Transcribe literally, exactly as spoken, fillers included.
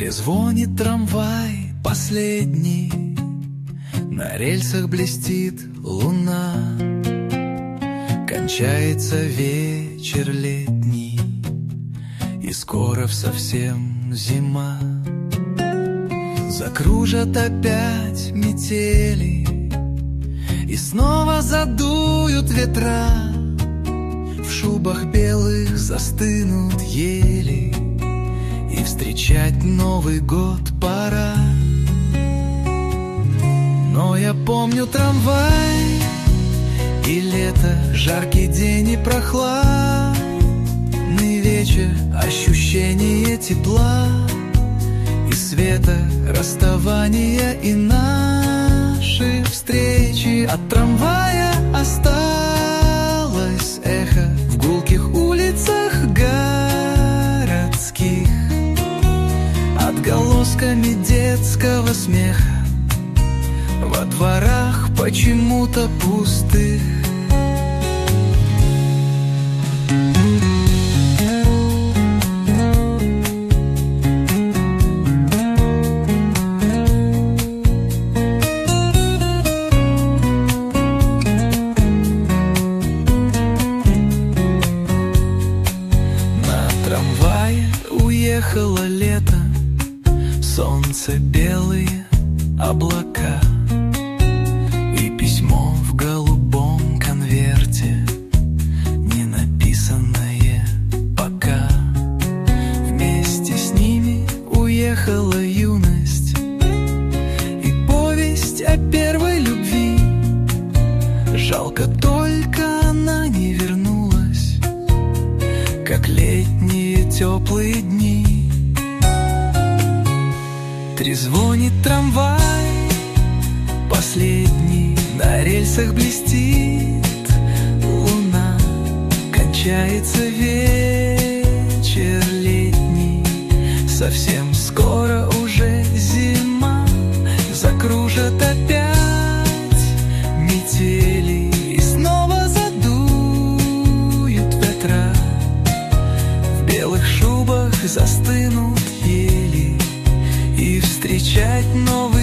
Трезвонит трамвай последний, на рельсах блестит луна. Кончается вечер летний, и скоро совсем зима. Закружат опять метели, и снова задуют ветра. В шубах белых застынут ели, и встречать Новый год пора. Но я помню трамвай и лето, жаркий день и прохладный вечер, ощущение тепла и света, расставания и наши встречи. От трамвая осталось эхо в гулких улицах городских, отголосками детского смеха во дворах почему-то пустых. На трамвае уехало лето, солнце, белые облака и письмо в голубом конверте, не написанное пока. Вместе с ними уехала юность и повесть о первой любви. Жалко, только она не вернулась, как летние теплые дни. Трезвонит трамвай последний, на рельсах блестит луна. Кончается вечер летний, совсем скоро уже зима. Закружат опять метели, и снова задуют ветра. В белых шубах застынут ели, и встречать новый